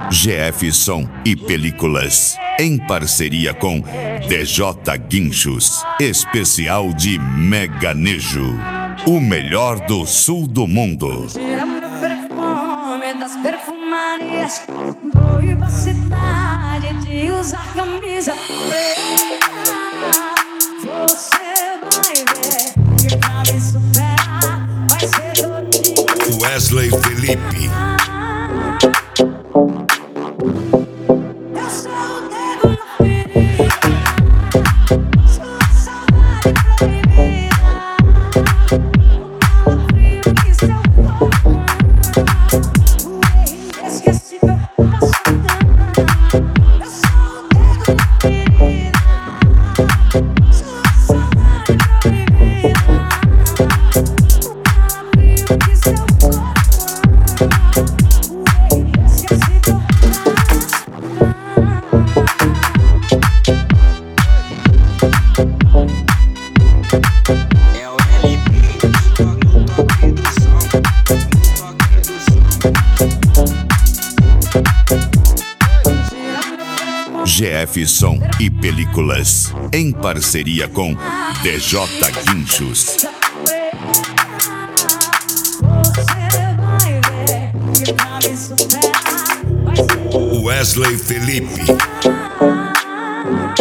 GF Som e Películas, em parceria com DJ Guinchos, especial de Meganejo, o melhor do sul do mundo. Tira meu perfume das perfumarias, proíba a cidade de usar camisa preta. Você vai ver que pra me superar vai ser todo dia. Wesley Felipe. Eu sou o dedo na ferida, sua saudade proibida. Fala frio que seu corpo, o inesquecível passou. Eu sou o dedo na ferida, sua saudade proibida. Fala frio que seu corpo, o inesquecível passou. É o LP, no toque do som, no toque do som. GF Som e Películas, em parceria com DJ Guinchos. Você vai ver que pra me superar vai ser Wesley Felipe.